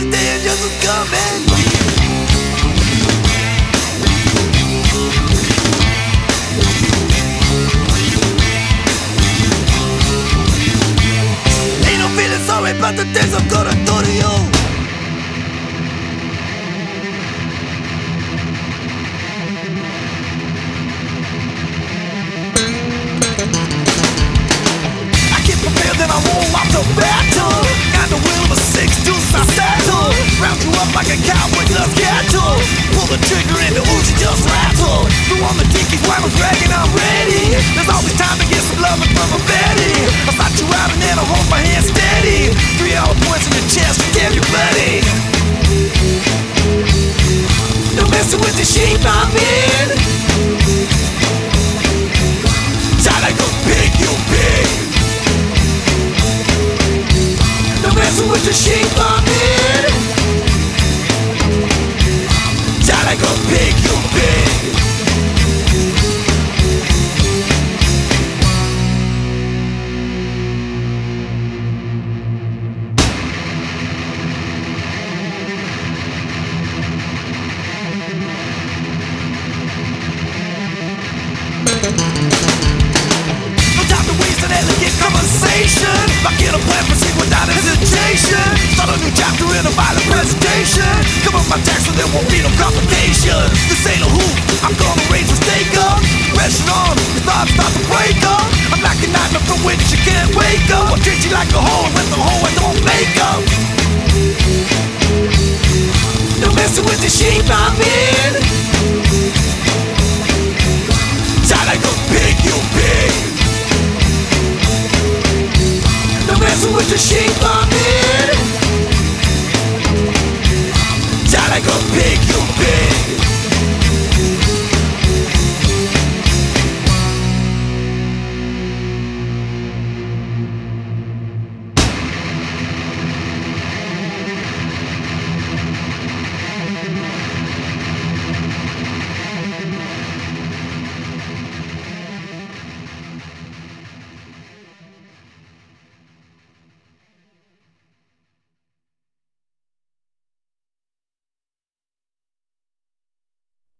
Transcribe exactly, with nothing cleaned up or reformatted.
the danger is coming. Ain't no feeling sorry about the things I'm gonna do to you. Then I roll off the battle. Got the wheel of a six-deuce I saddle. Round you up like a cowboy does cattle. Pull the trigger and the Uzi just rattle. Through all the dickies while I'm dragging, I'm ready. There's always time to get some loving from a Betty. I thought you out and then I hold my hand steady. Three hours